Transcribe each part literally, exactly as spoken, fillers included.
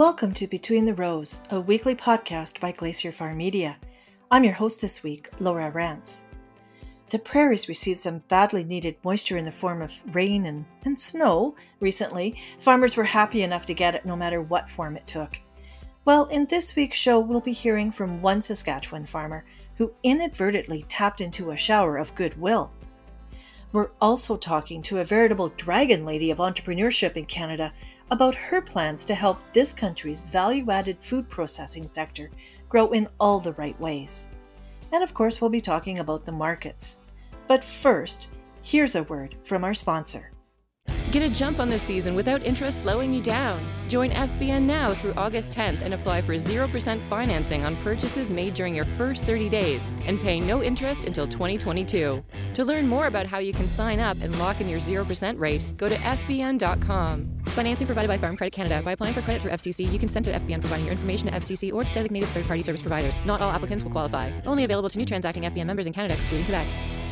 Welcome to Between the Rows, a weekly podcast by Glacier Farm Media. I'm your host this week, Laura Rance. The prairies received some badly needed moisture in the form of rain and, and snow recently. Farmers were happy enough to get it no matter what form it took. Well, in this week's show, we'll be hearing from one Saskatchewan farmer who inadvertently tapped into a shower of goodwill. We're also talking to a veritable dragon lady of entrepreneurship in Canada about her plans to help this country's value-added food processing sector grow in all the right ways. And of course, we'll be talking about the markets. But first, here's a word from our sponsor. Get a jump on this season without interest slowing you down. Join F B N now through August tenth and apply for zero percent financing on purchases made during your first thirty days and pay no interest until twenty twenty-two. To learn more about how you can sign up and lock in your zero percent rate, go to F B N dot com. Financing provided by Farm Credit Canada. By applying for credit through F C C, you consent to F B N providing your information to F C C or its designated third-party service providers. Not all applicants will qualify. Only available to new transacting F B N members in Canada, excluding Quebec.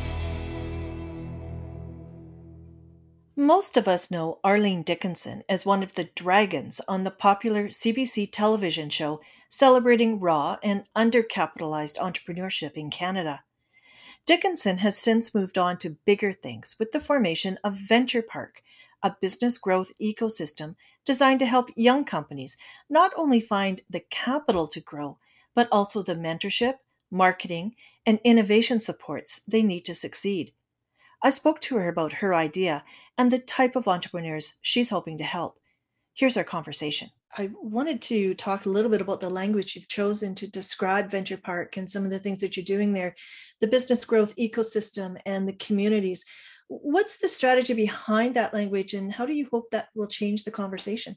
Most of us know Arlene Dickinson as one of the dragons on the popular C B C television show celebrating raw and undercapitalized entrepreneurship in Canada. Dickinson has since moved on to bigger things with the formation of Venture Park, a business growth ecosystem designed to help young companies not only find the capital to grow, but also the mentorship, marketing, and innovation supports they need to succeed. I spoke to her about her idea and the type of entrepreneurs she's hoping to help. Here's our conversation. I wanted to talk a little bit about the language you've chosen to describe Venture Park and some of the things that you're doing there, the business growth ecosystem and the communities. What's the strategy behind that language, and how do you hope that will change the conversation?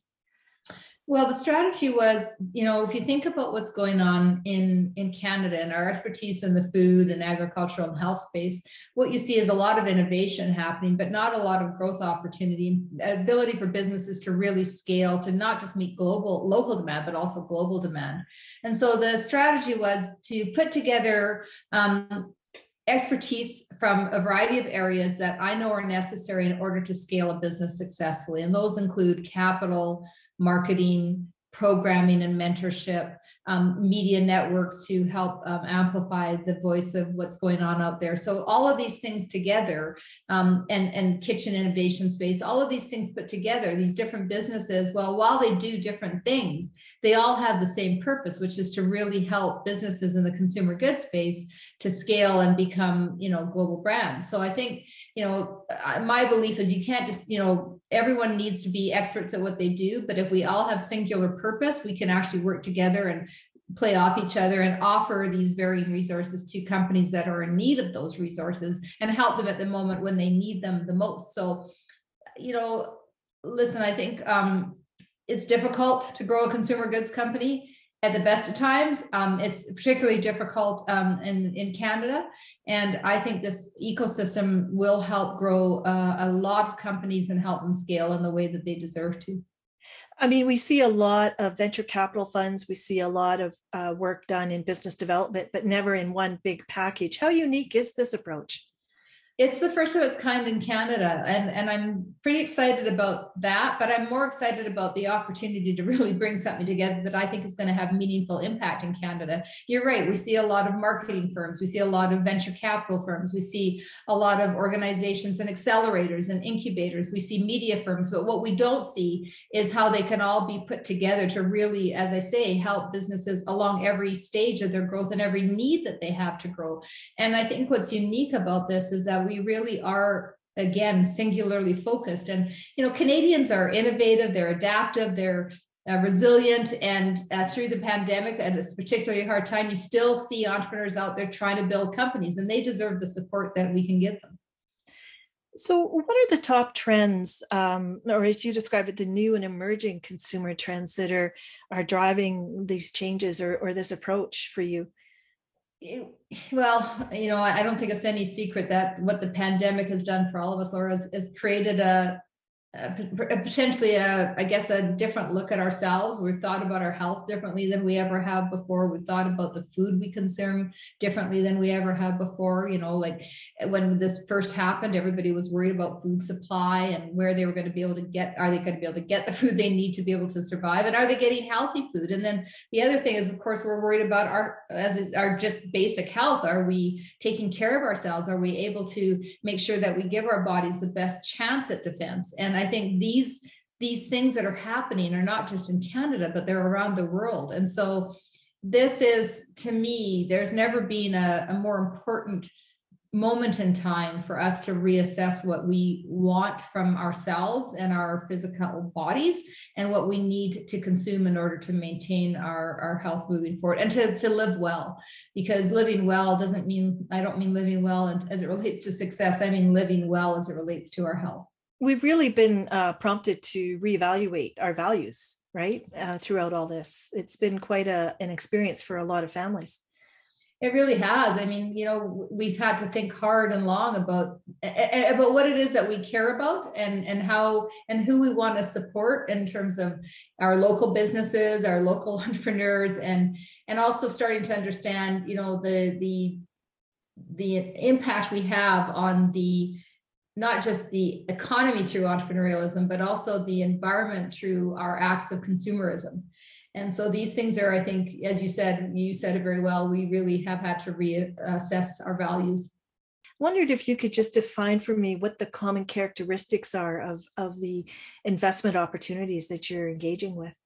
Well, the strategy was, you know, if you think about what's going on in, in Canada and our expertise in the food and agricultural and health space, what you see is a lot of innovation happening, but not a lot of growth opportunity, ability for businesses to really scale, to not just meet global, local demand, but also global demand. And so the strategy was to put together um, expertise from a variety of areas that I know are necessary in order to scale a business successfully. And those include capital, marketing, programming and mentorship, um, media networks to help um, amplify the voice of what's going on out there. So all of these things together, um, and, and kitchen innovation space, all of these things put together, these different businesses, well, while they do different things, they all have the same purpose, which is to really help businesses in the consumer goods space to scale and become, you know, global brands. So I think, you know, my belief is you can't just, you know, everyone needs to be experts at what they do, but if we all have singular purpose, we can actually work together and play off each other and offer these varying resources to companies that are in need of those resources and help them at the moment when they need them the most. So, you know, listen, I think um, it's difficult to grow a consumer goods company at the best of times. Um, it's particularly difficult um, in, in Canada. And I think this ecosystem will help grow uh, a lot of companies and help them scale in the way that they deserve to. I mean, we see a lot of venture capital funds. We see a lot of uh, work done in business development, but never in one big package. How unique is this approach? It's the first of its kind in Canada, and, and I'm pretty excited about that, but I'm more excited about the opportunity to really bring something together that I think is going to have meaningful impact in Canada. You're right, we see a lot of marketing firms, we see a lot of venture capital firms, we see a lot of organizations and accelerators and incubators, we see media firms, but what we don't see is how they can all be put together to really, as I say, help businesses along every stage of their growth and every need that they have to grow. And I think what's unique about this is that we really are, again, singularly focused. And, you know, Canadians are innovative, they're adaptive, they're uh, resilient. And uh, through the pandemic, at a particularly hard time, you still see entrepreneurs out there trying to build companies, and they deserve the support that we can give them. So what are the top trends, um, or as you describe it, the new and emerging consumer trends that are, are driving these changes or, or this approach for you? Well, you know, I don't think it's any secret that what the pandemic has done for all of us, Laura, is, is created a, uh, potentially, a, I guess, a different look at ourselves. We've thought about our health differently than we ever have before. We've thought about the food we consume differently than we ever have before. You know, like when this first happened, everybody was worried about food supply and where they were going to be able to get, are they going to be able to get the food they need to be able to survive? And are they getting healthy food? And then the other thing is, of course, we're worried about our, as our just basic health. Are we taking care of ourselves? Are we able to make sure that we give our bodies the best chance at defense? And I think these these things that are happening are not just in Canada, but they're around the world. And so this is, to me, there's never been a, a more important moment in time for us to reassess what we want from ourselves and our physical bodies and what we need to consume in order to maintain our, our health moving forward and to, to live well. Because living well doesn't mean, I don't mean living well as it relates to success. I mean living well as it relates to our health. We've really been uh, prompted to reevaluate our values, right? Uh, throughout all this. It's been quite a, an experience for a lot of families. It really has. I mean, you know, we've had to think hard and long about about what it is that we care about and and how and who we want to support in terms of our local businesses, our local entrepreneurs, and and also starting to understand, you know, the the the impact we have on the not just the economy through entrepreneurialism, but also the environment through our acts of consumerism. And so these things are, I think, as you said, you said it very well, we really have had to reassess our values. Wondered if you could just define for me what the common characteristics are of, of the investment opportunities that you're engaging with.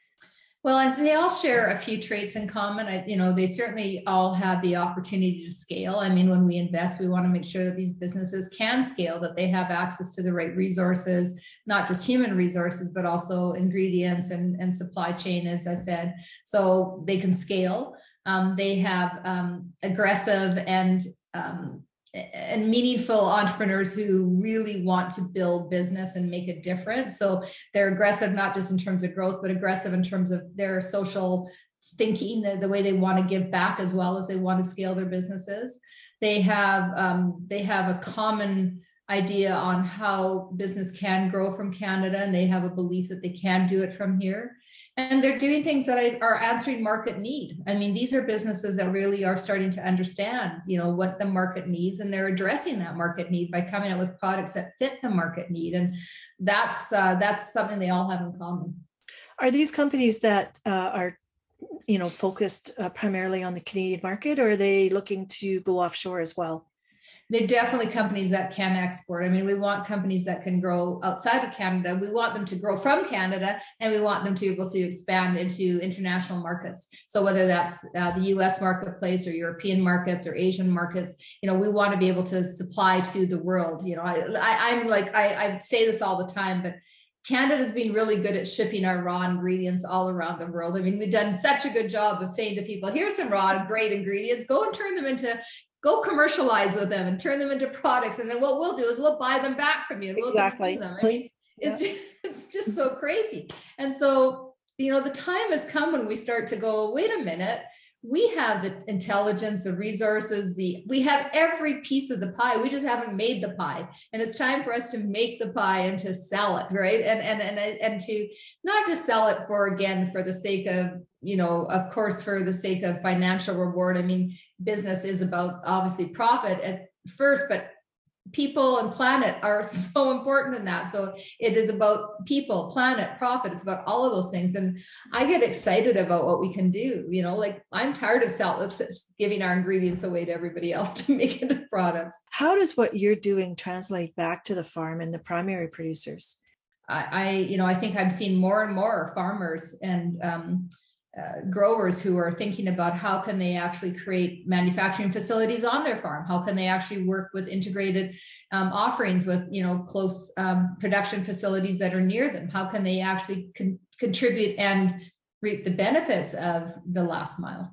Well, they all share a few traits in common. I, you know, they certainly all have the opportunity to scale. I mean, when we invest, we want to make sure that these businesses can scale, that they have access to the right resources, not just human resources, but also ingredients and, and supply chain, as I said, so they can scale. Um, they have um, aggressive and um, and meaningful entrepreneurs who really want to build business and make a difference. So they're aggressive, not just in terms of growth, but aggressive in terms of their social thinking, the, the way they want to give back as well as they want to scale their businesses. They have um, they have a common idea on how business can grow from Canada, and they have a belief that they can do it from here. And they're doing things that are answering market need. I mean, these are businesses that really are starting to understand, you know, what the market needs, and they're addressing that market need by coming out with products that fit the market need. And that's uh, that's something they all have in common. Are these companies that uh, are, you know, focused uh, primarily on the Canadian market, or are they looking to go offshore as well? They're definitely companies that can export. I mean, we want companies that can grow outside of Canada. We want them to grow from Canada, and we want them to be able to expand into international markets. So whether that's uh, the U S marketplace or European markets or Asian markets, you know, we want to be able to supply to the world. You know, I, I, I'm like, I, I say this all the time, but Canada's been really good at shipping our raw ingredients all around the world. I mean, we've done such a good job of saying to people, here's some raw, great ingredients, go and turn them into Go commercialize with them and turn them into products. And then what we'll do is we'll buy them back from you. We'll exactly. them. I mean, it's, yeah. just, it's just so crazy. And so, you know, the time has come when we start to go, wait a minute, we have the intelligence, the resources, the we have every piece of the pie. We just haven't made the pie. And it's time for us to make the pie and to sell it, right? And and and and to not just sell it for, again, for the sake of, you know, of course, for the sake of financial reward. I mean, business is about obviously profit at first, but people and planet are so important in that. So it is about people, planet, profit. It's about all of those things. And I get excited about what we can do. You know, like I'm tired of selling, giving our ingredients away to everybody else to make into products. How does what you're doing translate back to the farm and the primary producers? I, I you know, I think I'm seeing more and more farmers and um, Uh, growers who are thinking about how can they actually create manufacturing facilities on their farm. How can they actually work with integrated um, offerings with, you know, close um, production facilities that are near them? How can they actually con- contribute and reap the benefits of the last mile?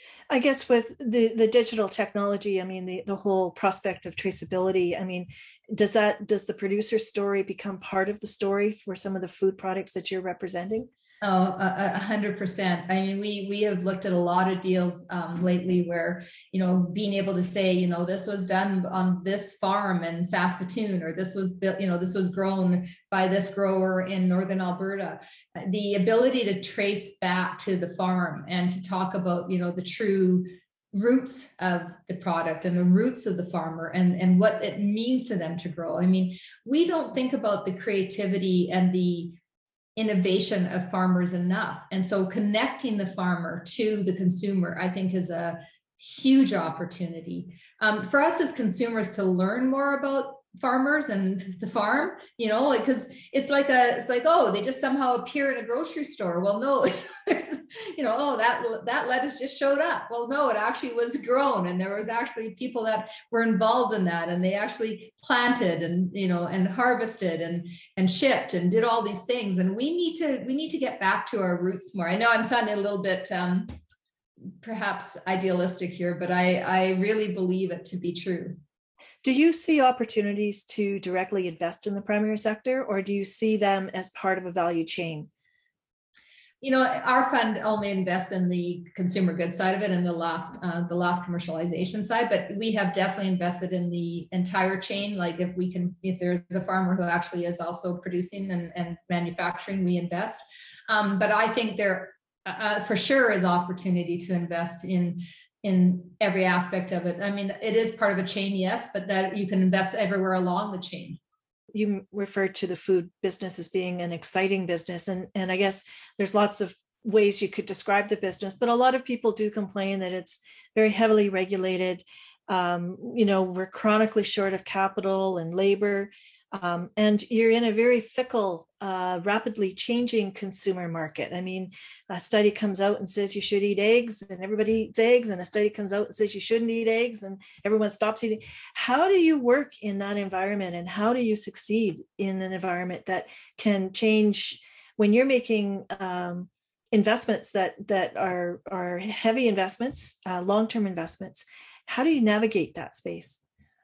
I guess with the, the digital technology, I mean, the, the whole prospect of traceability, I mean, does that, does the producer story become part of the story for some of the food products that you're representing? Oh, a a hundred percent. I mean, we we have looked at a lot of deals um, lately where, you know, being able to say, you know, this was done on this farm in Saskatoon, or this was built, you know, this was grown by this grower in Northern Alberta. The ability to trace back to the farm and to talk about, you know, the true roots of the product and the roots of the farmer, and and what it means to them to grow. I mean, we don't think about the creativity and the innovation of farmers enough. And so connecting the farmer to the consumer, I think, is a huge opportunity um, for us as consumers to learn more about farmers and the farm, you know, like, because it's like a, it's like, oh, they just somehow appear in a grocery store. Well, no, there's, you know, oh, that that lettuce just showed up. Well, no, it actually was grown, and there was actually people that were involved in that, and they actually planted and, you know, and harvested and and shipped and did all these things. And we need to we need to get back to our roots more. I know I'm sounding a little bit um, perhaps idealistic here, but I I really believe it to be true. Do you see opportunities to directly invest in the primary sector, or do you see them as part of a value chain? You know, our fund only invests in the consumer goods side of it and the last uh, the last commercialization side, but we have definitely invested in the entire chain. Like if we can, if there's a farmer who actually is also producing and, and manufacturing, we invest. Um, but I think there uh, for sure is opportunity to invest in in every aspect of it. I mean, it is part of a chain, yes, but that you can invest everywhere along the chain. You referred to the food business as being an exciting business, and and I guess there's lots of ways you could describe the business, but a lot of people do complain that it's very heavily regulated. Um, you know, we're chronically short of capital and labor, um, and you're in a very fickle, uh, rapidly changing consumer market. I mean, a study comes out and says you should eat eggs, and everybody eats eggs, and a study comes out and says you shouldn't eat eggs, and everyone stops eating. How do you work in that environment, and how do you succeed in an environment that can change when you're making um, investments that that are are heavy investments, uh, long-term investments? How do you navigate that space?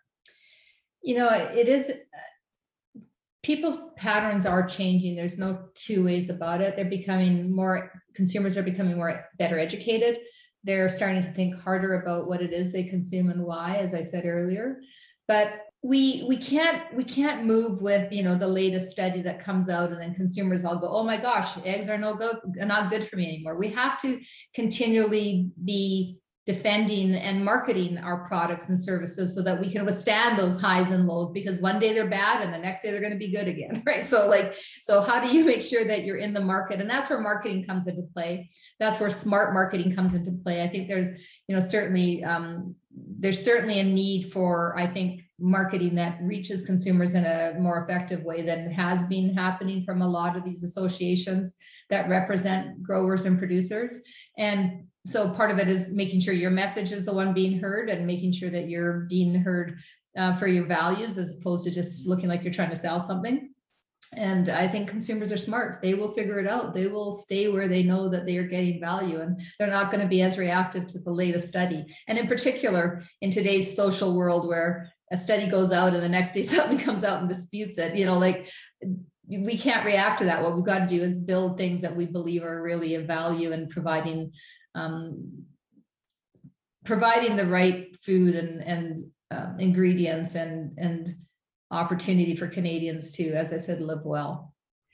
You know, it is, people's patterns are changing. There's no two ways about it. They're becoming more, consumers are becoming more better educated. They're starting to think harder about what it is they consume and why, as I said earlier. But we we can't we can't move with, you know, the latest study that comes out and then consumers all go, oh my gosh, eggs are no good, not good for me anymore. We have to continually be defending and marketing our products and services so that we can withstand those highs and lows, because one day they're bad and the next day they're going to be good again, right? So like, so how do you make sure that you're in the market? And that's where marketing comes into play. That's where smart marketing comes into play. I think there's, you know, certainly, um, there's certainly a need for, I think, marketing that reaches consumers in a more effective way than has been happening from a lot of these associations that represent growers and producers. And so part of it is making sure your message is the one being heard, and making sure that you're being heard uh, for your values, as opposed to just looking like you're trying to sell something. And I think consumers are smart. They will figure it out. They will stay where they know that they are getting value, and they're not going to be as reactive to the latest study. And in particular, in today's social world where a study goes out and the next day something comes out and disputes it, you know, like, we can't react to that. What we've got to do is build things that we believe are really of value, and providing um, providing the right food and, and um, ingredients and, and opportunity for Canadians to, as I said, live well.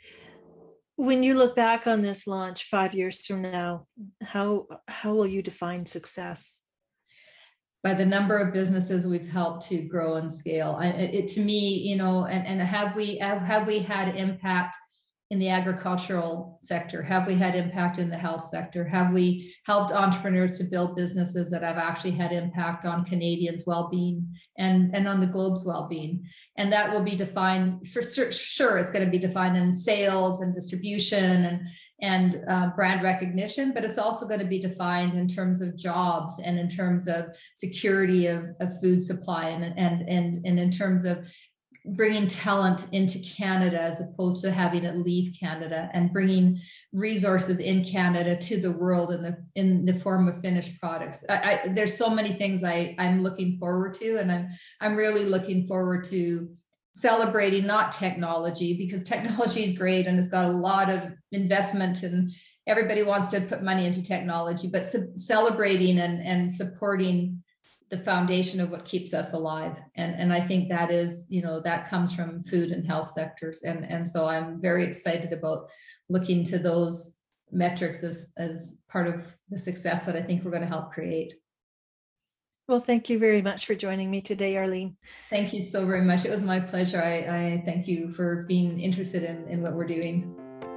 When you look back on this launch five years from now, how how will you define success? By the number of businesses we've helped to grow and scale. I, it to me, you know, and, and have we have, have we had impact in the agricultural sector? Have we had impact in the health sector? Have we helped entrepreneurs to build businesses that have actually had impact on Canadians' well-being and, and on the globe's well-being? And that will be defined, for sure, it's going to be defined in sales and distribution and, and uh, brand recognition, but it's also going to be defined in terms of jobs and in terms of security of, of food supply and, and, and, and in terms of bringing talent into Canada as opposed to having it leave Canada, and bringing resources in Canada to the world in the in the form of finished products. I, I, there's so many things I, I'm looking forward to, and I'm I'm really looking forward to celebrating not technology, because technology is great and it's got a lot of investment and everybody wants to put money into technology, but celebrating and, and supporting the foundation of what keeps us alive. And, and I think that is, you know, that comes from food and health sectors. And, and so I'm very excited about looking to those metrics as, as part of the success that I think we're going to help create. Well, thank you very much for joining me today, Arlene. Thank you so very much. It was my pleasure. I, I thank you for being interested in, in what we're doing.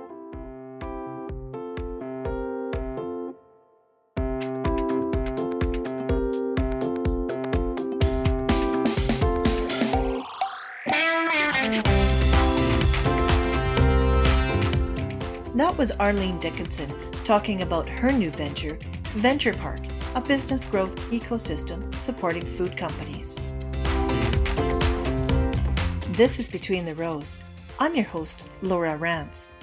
That was Arlene Dickinson talking about her new venture, Venture Park, a business growth ecosystem supporting food companies. This is Between the Rows. I'm your host, Laura Rance.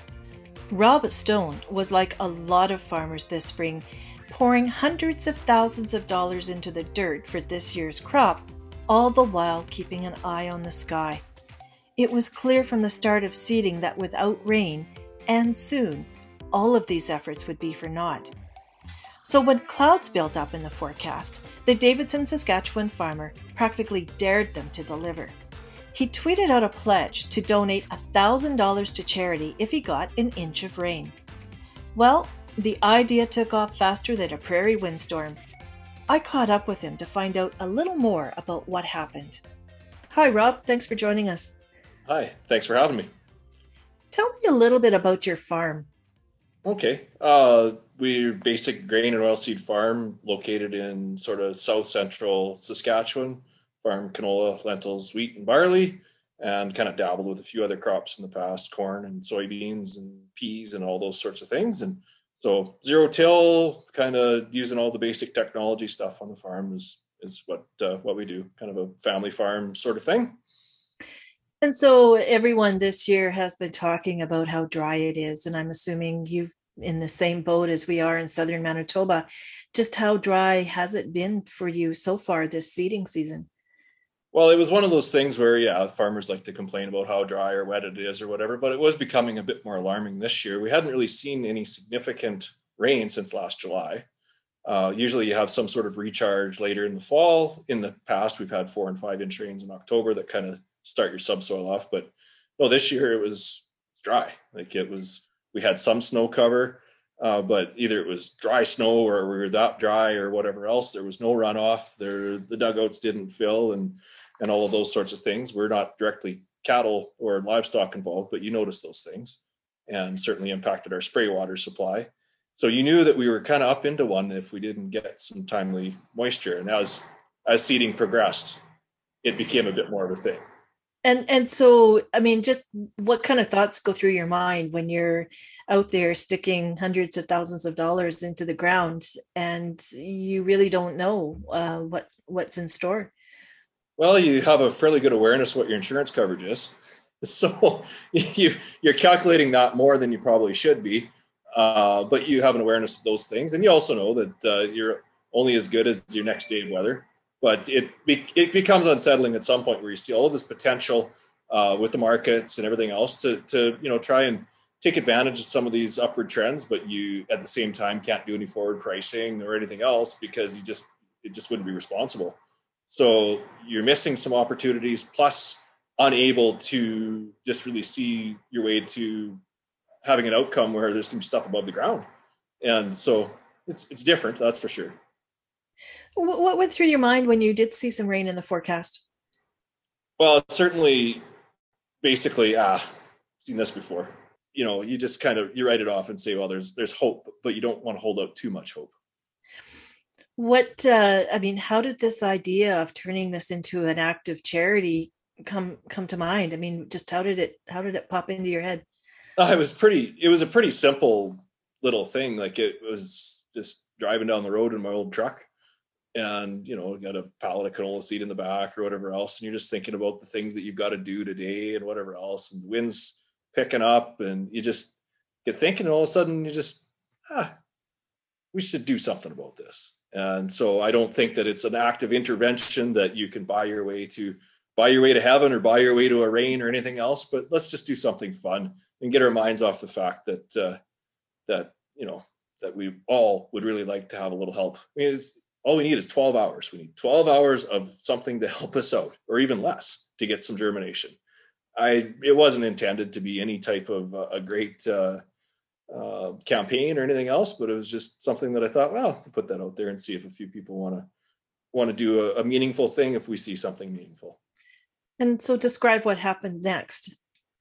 Rob Stone was like a lot of farmers this spring, pouring hundreds of thousands of dollars into the dirt for this year's crop, all the while keeping an eye on the sky. It was clear from the start of seeding that without rain, and soon, all of these efforts would be for naught. So when clouds built up in the forecast, the Davidson, Saskatchewan farmer practically dared them to deliver. He tweeted out a pledge to donate one thousand dollars to charity if he got an inch of rain. Well, the idea took off faster than a prairie windstorm. I caught up with him to find out a little more about what happened. Hi, Rob. Thanks for joining us. Hi. Thanks for having me. Tell me a little bit about your farm. Okay. Uh, we're basic grain and oilseed farm located in sort of south central Saskatchewan. Farm canola, lentils, wheat, and barley, and kind of dabbled with a few other crops in the past, corn and soybeans and peas and all those sorts of things. And so zero till, kind of using all the basic technology stuff on the farm is is what uh, what we do. Kind of a family farm sort of thing. And so everyone this year has been talking about how dry it is, and I'm assuming you've in the same boat as we are in southern Manitoba. Just how dry has it been for you so far this seeding season? Well, it was one of those things where, yeah, farmers like to complain about how dry or wet it is or whatever, but it was becoming a bit more alarming this year. We hadn't really seen any significant rain since last July. Uh, usually you have some sort of recharge later in the fall. In the past, we've had four and five inch rains in October that kind of start your subsoil off. But no, this year it was dry. Like it was, we had some snow cover, uh, but either it was dry snow or we were that dry or whatever else. There was no runoff. There, the dugouts didn't fill and and all of those sorts of things. We're not directly cattle or livestock involved, but you notice those things and certainly impacted our spray water supply. So you knew that we were kind of up into one if we didn't get some timely moisture. And as as seeding progressed, it became a bit more of a thing. And and so, I mean, just what kind of thoughts go through your mind when you're out there sticking hundreds of thousands of dollars into the ground and you really don't know uh, what what's in store? Well, you have a fairly good awareness of what your insurance coverage is. So you, you're calculating that more than you probably should be, uh, but you have an awareness of those things. And you also know that uh, you're only as good as your next day of weather. But it be, it becomes unsettling at some point where you see all of this potential uh, with the markets and everything else to, to you know try and take advantage of some of these upward trends, but you at the same time can't do any forward pricing or anything else because you just it just wouldn't be responsible. So you're missing some opportunities, plus unable to just really see your way to having an outcome where there's going to be stuff above the ground. And so it's it's different, that's for sure. What went through your mind when you did see some rain in the forecast? Well, certainly, basically, ah, seen this before. You know, you just kind of, you write it off and say, well, there's there's hope, but you don't want to hold out too much hope. What, uh, I mean, how did this idea of turning this into an act of charity come come to mind? I mean, just how did it how did it pop into your head? Uh, it was pretty. It was a pretty simple little thing. Like it was just driving down the road in my old truck, and you know, got a pallet of canola seed in the back or whatever else, and you're just thinking about the things that you've got to do today and whatever else, and the wind's picking up, and you just get thinking, and all of a sudden you just ah, we should do something about this. And so I don't think that it's an active intervention that you can buy your way to buy your way to heaven or buy your way to a rain or anything else, but let's just do something fun and get our minds off the fact that uh, that you know that we all would really like to have a little help. I mean, all we need is twelve hours. We need twelve hours of something to help us out, or even less, to get some germination. I it wasn't intended to be any type of uh, a great uh, uh, campaign or anything else, but it was just something that I thought, well, I'll put that out there and see if a few people want to want to do a, a meaningful thing if we see something meaningful. And so describe what happened next.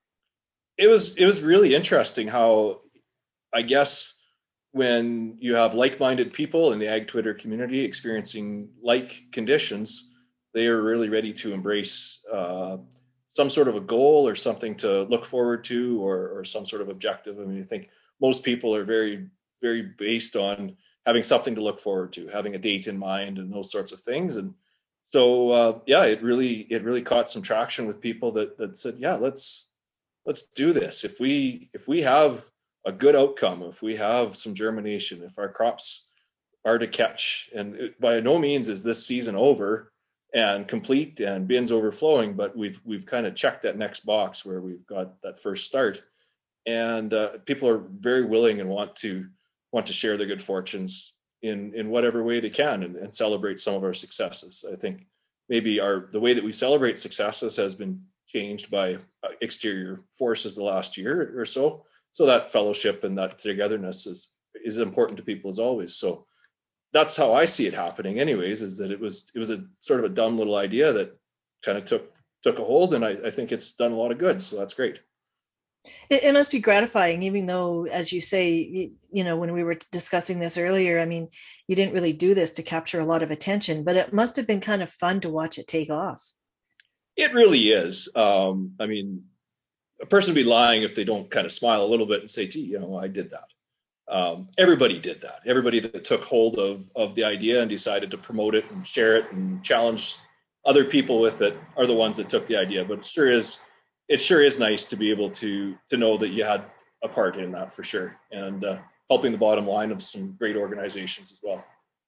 It was it was really interesting how, I guess, when you have like-minded people in the ag Twitter community experiencing like conditions, they are really ready to embrace uh, some sort of a goal or something to look forward to, or, or some sort of objective. I mean, I think most people are very, very based on having something to look forward to, having a date in mind and those sorts of things. And so, uh, yeah, it really, it really caught some traction with people that, that said, yeah, let's, let's do this. If we, if we have a good outcome, if we have some germination, if our crops are to catch, and it, by no means is this season over and complete and bins overflowing, but we've, we've kind of checked that next box where we've got that first start, and uh, people are very willing and want to, want to share their good fortunes in, in whatever way they can, and, and celebrate some of our successes. I think maybe our, the way that we celebrate successes has been changed by exterior forces the last year or so. So that fellowship and that togetherness is, is important to people as always. So that's how I see it happening anyways, is that it was, it was a sort of a dumb little idea that kind of took, took a hold, and I, I think it's done a lot of good. So that's great. It, it must be gratifying, even though, as you say, you, you know, when we were discussing this earlier, I mean, you didn't really do this to capture a lot of attention, but it must have been kind of fun to watch it take off. It really is. Um, I mean, a person would be lying if they don't kind of smile a little bit and say, gee, you know, I did that. Um, everybody did that. Everybody that took hold of, of the idea and decided to promote it and share it and challenge other people with it are the ones that took the idea. But it sure is, it sure is nice to be able to, to know that you had a part in that, for sure. And uh, helping the bottom line of some great organizations as well.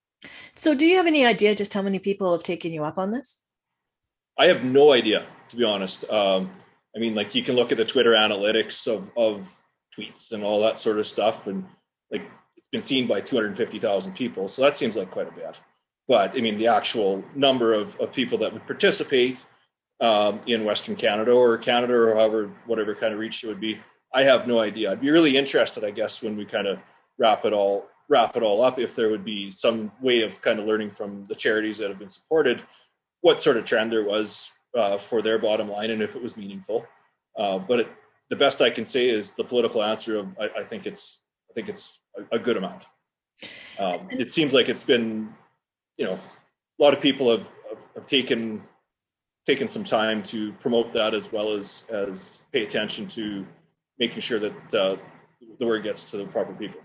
So do you have any idea just how many people have taken you up on this? I have no idea, to be honest. Um, I mean, like, you can look at the Twitter analytics of, of tweets and all that sort of stuff, and like, it's been seen by two hundred fifty thousand people. So that seems like quite a bit. But I mean, the actual number of, of people that would participate um, in Western Canada or Canada or however, whatever kind of reach it would be, I have no idea. I'd be really interested, I guess, when we kind of wrap it all, wrap it all up, if there would be some way of kind of learning from the charities that have been supported, what sort of trend there was uh, for their bottom line, and if it was meaningful. Uh, but it, the best I can say is the political answer of, I, I think it's, I think it's a, a good amount. Um, it seems like it's been, you know, a lot of people have, have, have taken, taken some time to promote that, as well as, as pay attention to making sure that uh, the word gets to the proper people.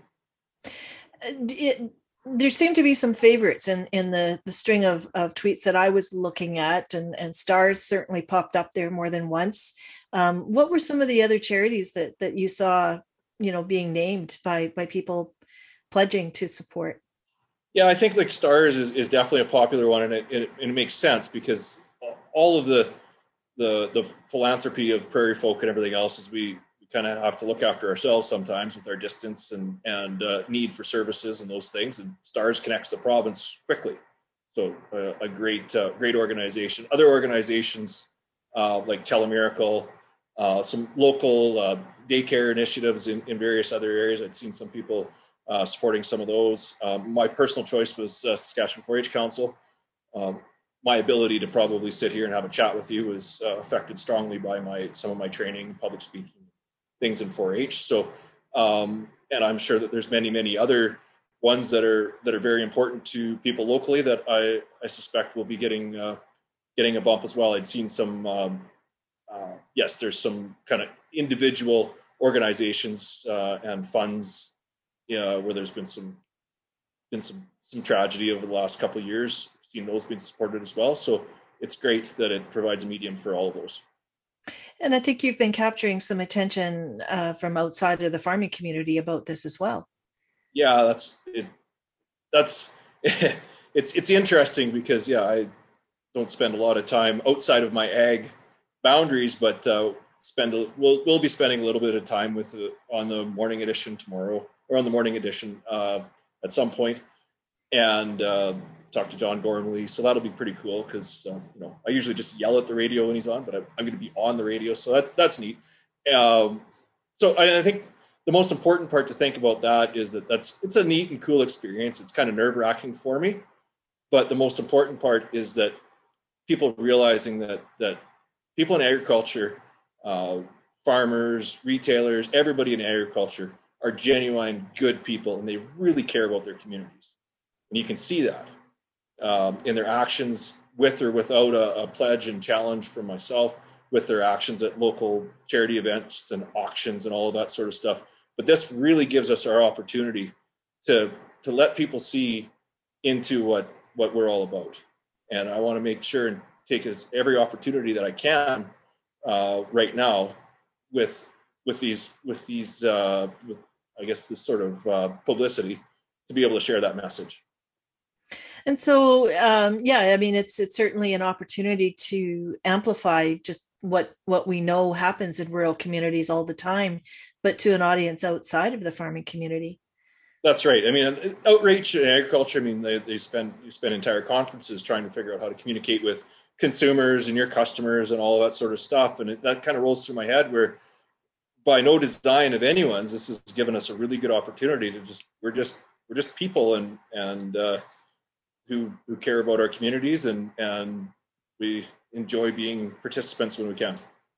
It, there seemed to be some favorites in, in the, the string of, of tweets that I was looking at, and, and stars certainly popped up there more than once. Um, what were some of the other charities that, that you saw, you know, being named by, by people pledging to support? Yeah, I think like Stars is, is definitely a popular one, and it, it, and it makes sense because all of the, the, the philanthropy of prairie folk and everything else is we, kind of have to look after ourselves sometimes with our distance and, and uh, need for services and those things. And Stars connects the province quickly. So uh, a great, uh, great organization. Other organizations uh, like Telemiracle, uh, some local uh, daycare initiatives in, in various other areas. I'd seen some people uh, supporting some of those. Um, my personal choice was uh, Saskatchewan four H Council. Um, my ability to probably sit here and have a chat with you was uh, affected strongly by my, some of my training, public speaking, things in four H. So, um, and I'm sure that there's many, many other ones that are that are very important to people locally that I, I suspect will be getting uh, getting a bump as well. I'd seen some, um, uh, yes, there's some kind of individual organizations uh, and funds uh, where there's been some been some some tragedy over the last couple of years. I've seen those being supported as well. So it's great that it provides a medium for all of those. And I think you've been capturing some attention uh, from outside of the farming community about this as well. Yeah, that's it. That's it's it's interesting because yeah, I don't spend a lot of time outside of my ag boundaries, but uh, spend a, we'll we'll be spending a little bit of time with uh, on the morning edition tomorrow, or on the morning edition uh, at some point, and uh, talk to John Gormley. So that'll be pretty cool because uh, you know I usually just yell at the radio when he's on, but I'm, I'm going to be on the radio, so that's that's neat. Um, so I, I think the most important part to think about that is that that's it's a neat and cool experience. It's kind of nerve wracking for me, but the most important part is that people realizing that that people in agriculture, uh, farmers, retailers, everybody in agriculture are genuine good people, and they really care about their communities. And you can see that um, in their actions, with or without a, a pledge and challenge from myself, with their actions at local charity events and auctions and all of that sort of stuff. But this really gives us our opportunity to to let people see into what what we're all about. And I want to make sure and take as every opportunity that I can uh, right now with with these with these uh, with I guess this sort of uh, publicity to be able to share that message. And so, um, yeah, I mean, it's it's certainly an opportunity to amplify just what what we know happens in rural communities all the time, but to an audience outside of the farming community. That's right. I mean, outreach in agriculture, I mean, they, they spend you spend entire conferences trying to figure out how to communicate with consumers and your customers and all of that sort of stuff. And it, that kind of rolls through my head where by no design of anyone's, this has given us a really good opportunity to just, we're just, we're just people and, and uh, who, who care about our communities, and, and we enjoy being participants when we can.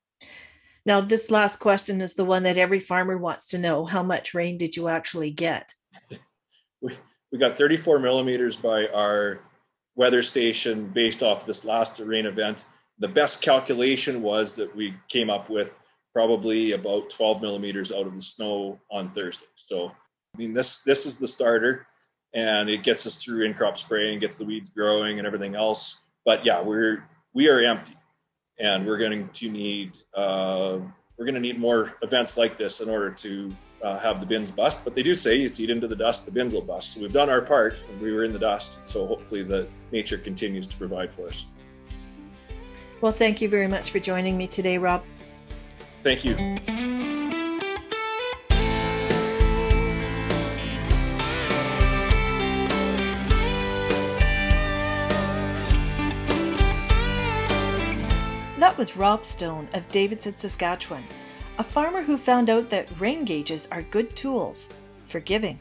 Now, this last question is the one that every farmer wants to know. How much rain did you actually get? we, we got thirty-four millimeters by our weather station based off this last rain event. The best calculation was that we came up with probably about twelve millimeters out of the snow on Thursday. So, I mean, this this is the starter, and it gets us through in-crop spraying, gets the weeds growing and everything else. But yeah, we're we are empty, and we're going to need uh, we're going to need more events like this in order to uh, have the bins bust. But they do say you seed into the dust, the bins will bust. So we've done our part, and we were in the dust. So hopefully the nature continues to provide for us. Well, thank you very much for joining me today, Rob. Thank you. That was Rob Stone of Davidson, Saskatchewan, a farmer who found out that rain gauges are good tools for giving.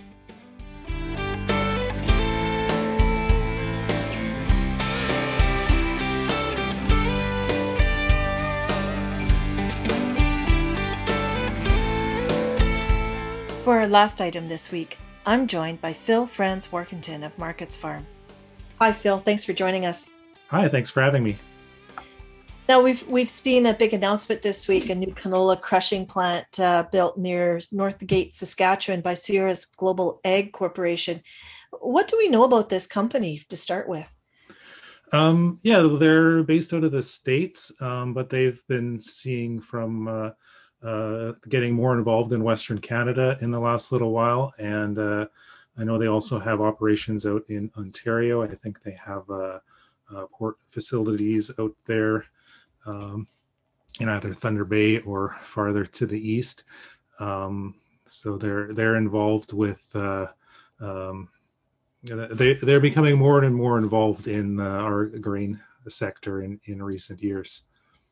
For our last item this week, I'm joined by Phil Franz Workington of Markets Farm. Hi, Phil. Thanks for joining us. Hi, thanks for having me. Now, we've we've seen a big announcement this week, a new canola crushing plant uh, built near Northgate, Saskatchewan by Sierra's Global Ag Corporation. What do we know about this company to start with? Um, yeah, they're based out of the States, um, but they've been seeing from uh, uh, getting more involved in Western Canada in the last little while. And uh, I know they also have operations out in Ontario. I think they have uh, uh, port facilities out there. Um, in either Thunder Bay or farther to the east, um, so they're they're involved with. Uh, um, they they're becoming more and more involved in uh, our grain sector in, in recent years.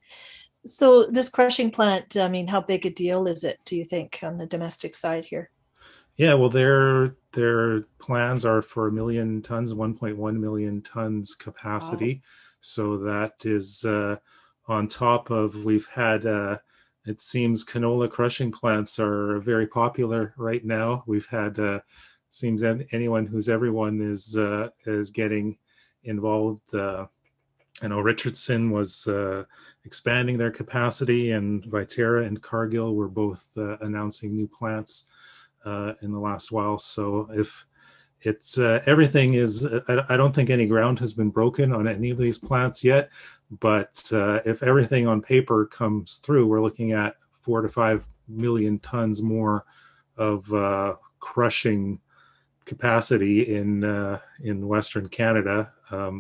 So this crushing plant, I mean, how big a deal is it, do you think, on the domestic side here? Yeah, well, their their plans are for a million tons, one point one million tons capacity. Wow. So that is. Uh, On top of, we've had, uh, it seems canola crushing plants are very popular right now. We've had, uh, seems anyone who's everyone is uh, is getting involved. Uh, I know Richardson was uh, expanding their capacity, and Viterra and Cargill were both uh, announcing new plants uh, in the last while. So if it's uh, everything is, I, I don't think any ground has been broken on any of these plants yet. But uh, if everything on paper comes through, we're looking at four to five million tons more of uh, crushing capacity in uh, in Western Canada. Um,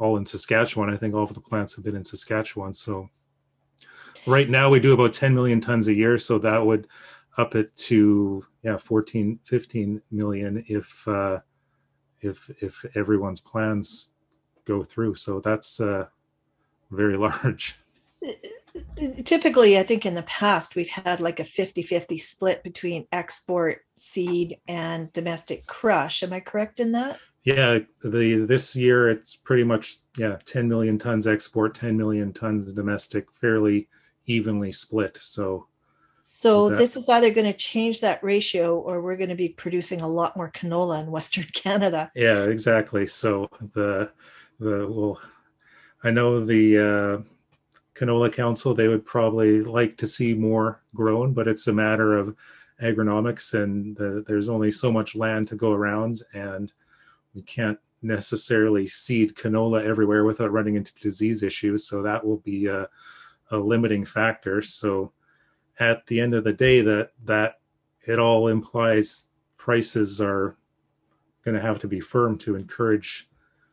all in Saskatchewan. I think all of the plants have been in Saskatchewan. So right now we do about ten million tons a year. So that would up it to, yeah, fourteen, fifteen million if, uh, if, if everyone's plans go through. So that's uh, very large. Typically, I think in the past, we've had like a fifty-fifty split between export seed and domestic crush. Am I correct in that? Yeah, the this year it's pretty much, yeah, ten million tons export, ten million tons domestic, fairly evenly split. So so that, this is either going to change that ratio, or we're going to be producing a lot more canola in Western Canada. Yeah, exactly. So the the well, I know the uh, Canola Council, they would probably like to see more grown, but it's a matter of agronomics, and the, there's only so much land to go around, and we can't necessarily seed canola everywhere without running into disease issues. So that will be a, a limiting factor. So at the end of the day, that that it all implies prices are going to have to be firm to encourage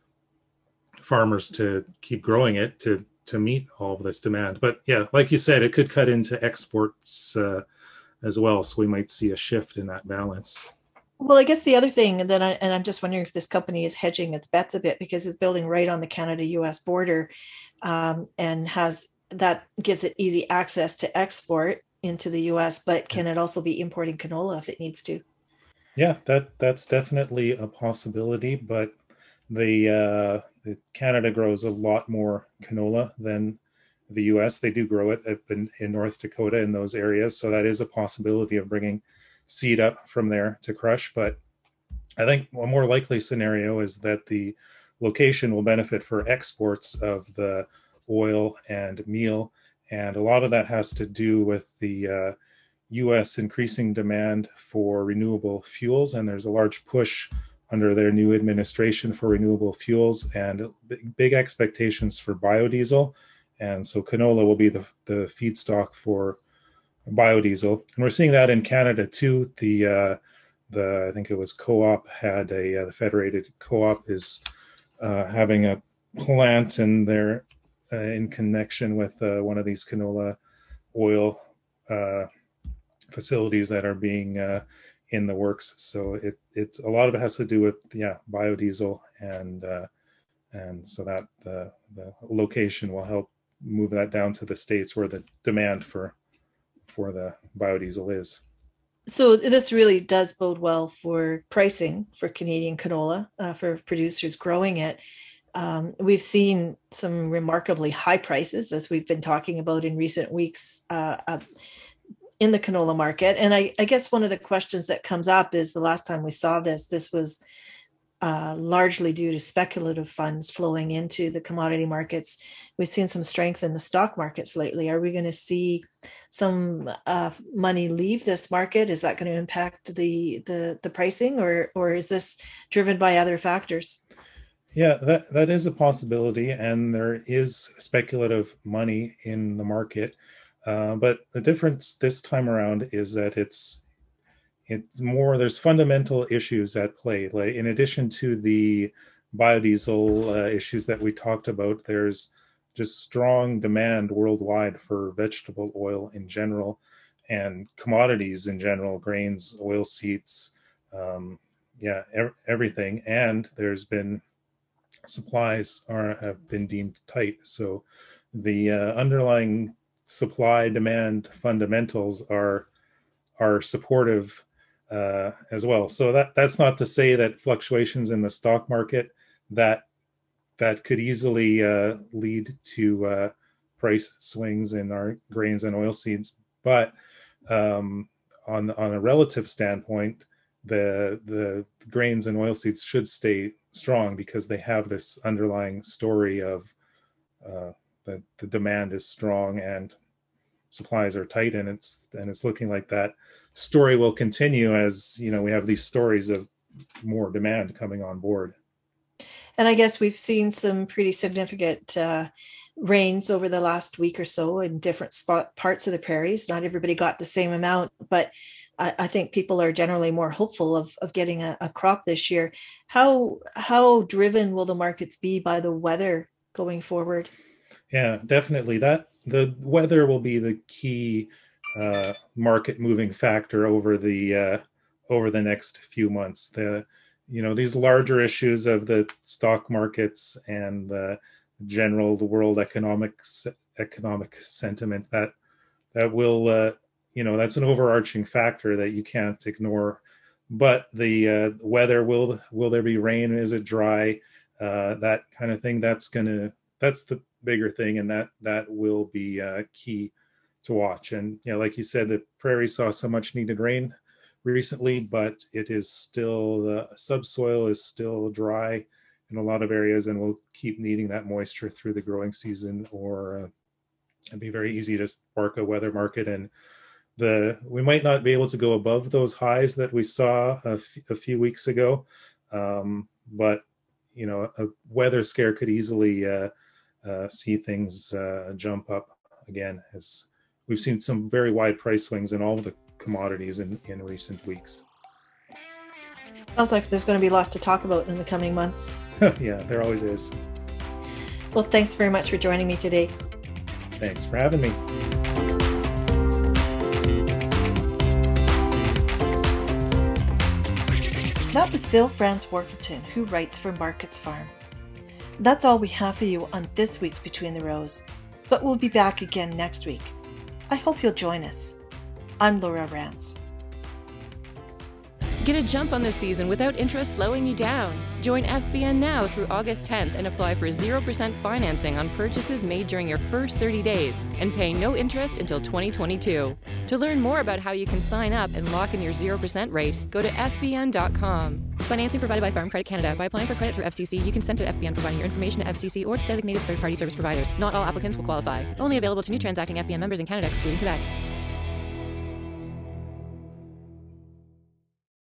farmers to keep growing it to to meet all of this demand. But yeah, like you said, it could cut into exports uh, as well. So we might see a shift in that balance. Well, I guess the other thing that I, and I'm just wondering if this company is hedging its bets a bit, because it's building right on the Canada U S border, um, and has that gives it easy access to export into the U S, but can it also be importing canola if it needs to? Yeah, that that's definitely a possibility, but the, uh, the Canada grows a lot more canola than the U S. They do grow it up in, in North Dakota in those areas, so that is a possibility of bringing seed up from there to crush. But I think a more likely scenario is that the location will benefit for exports of the oil and meal, and a lot of that has to do with the uh, U S increasing demand for renewable fuels, and there's a large push under their new administration for renewable fuels and big expectations for biodiesel. And so canola will be the, the feedstock for biodiesel. And we're seeing that in Canada too. The, uh, the I think it was Co-op had a, uh, the Federated Co-op is uh, having a plant in there uh, in connection with uh, one of these canola oil uh, facilities that are being uh, in the works. So it it's a lot of it has to do with, yeah, biodiesel, and uh, and so that the the location will help move that down to the states where the demand for for the biodiesel is. So this really does bode well for pricing for Canadian canola, uh, for producers growing it. Um, we've seen some remarkably high prices, as we've been talking about in recent weeks, uh, uh, in the canola market. And I, I guess one of the questions that comes up is, the last time we saw this, this was uh, largely due to speculative funds flowing into the commodity markets. We've seen some strength in the stock markets lately. Are we going to see some uh, money leave this market? Is that going to impact the, the, the pricing, or, or is this driven by other factors? Yeah, that, that is a possibility, and there is speculative money in the market. Uh, but the difference this time around is that it's it's more, there's fundamental issues at play. Like, in addition to the biodiesel uh, issues that we talked about, there's just strong demand worldwide for vegetable oil in general, and commodities in general, grains, oilseeds, um, yeah, ev- everything. And there's been supplies are have been deemed tight. So the uh, underlying supply demand fundamentals are are supportive uh, as well. So that that's not to say that fluctuations in the stock market that that could easily uh, lead to uh, price swings in our grains and oilseeds, but um, on on a relative standpoint, the the grains and oilseeds should stay strong because they have this underlying story of uh, that the demand is strong and supplies are tight, and it's and it's looking like that story will continue as, you know, we have these stories of more demand coming on board. And I guess we've seen some pretty significant uh, rains over the last week or so in different spot parts of the prairies. Not everybody got the same amount, but I, I think people are generally more hopeful of, of getting a, a crop this year. How how driven will the markets be by the weather going forward? Yeah, definitely. That the weather will be the key uh, market moving factor over the uh, over the next few months. The you know these larger issues of the stock markets and the general the world economics economic sentiment that that will uh, you know that's an overarching factor that you can't ignore. But the uh, weather, will will there be rain? Is it dry? Uh, that kind of thing. That's gonna that's the bigger thing, and that that will be uh, key to watch. And you know, like you said, the prairie saw so much needed rain recently, but it is still the subsoil is still dry in a lot of areas, and will keep needing that moisture through the growing season, or uh, it'd be very easy to spark a weather market. And the we might not be able to go above those highs that we saw a, f- a few weeks ago, um, but you know, a weather scare could easily uh, uh, see things uh, jump up again, as we've seen some very wide price swings in all of the commodities in, in recent weeks. Sounds like there's going to be lots to talk about in the coming months. Yeah, there always is. Well, thanks very much for joining me today. Thanks for having me. That was Phil Franz Workington, who writes for Markets Farm. That's all we have for you on this week's Between the Rows, but we'll be back again next week. I hope you'll join us. I'm Laura Rance. Get a jump on the season without interest slowing you down. Join F B N now through August tenth and apply for zero percent financing on purchases made during your first thirty days and pay no interest until twenty twenty-two. To learn more about how you can sign up and lock in your zero percent rate, go to F B N dot com. Financing provided by Farm Credit Canada. By applying for credit through F C C, you consent to F B N providing your information to F C C or its designated third-party service providers. Not all applicants will qualify. Only available to new transacting F B N members in Canada, excluding Quebec.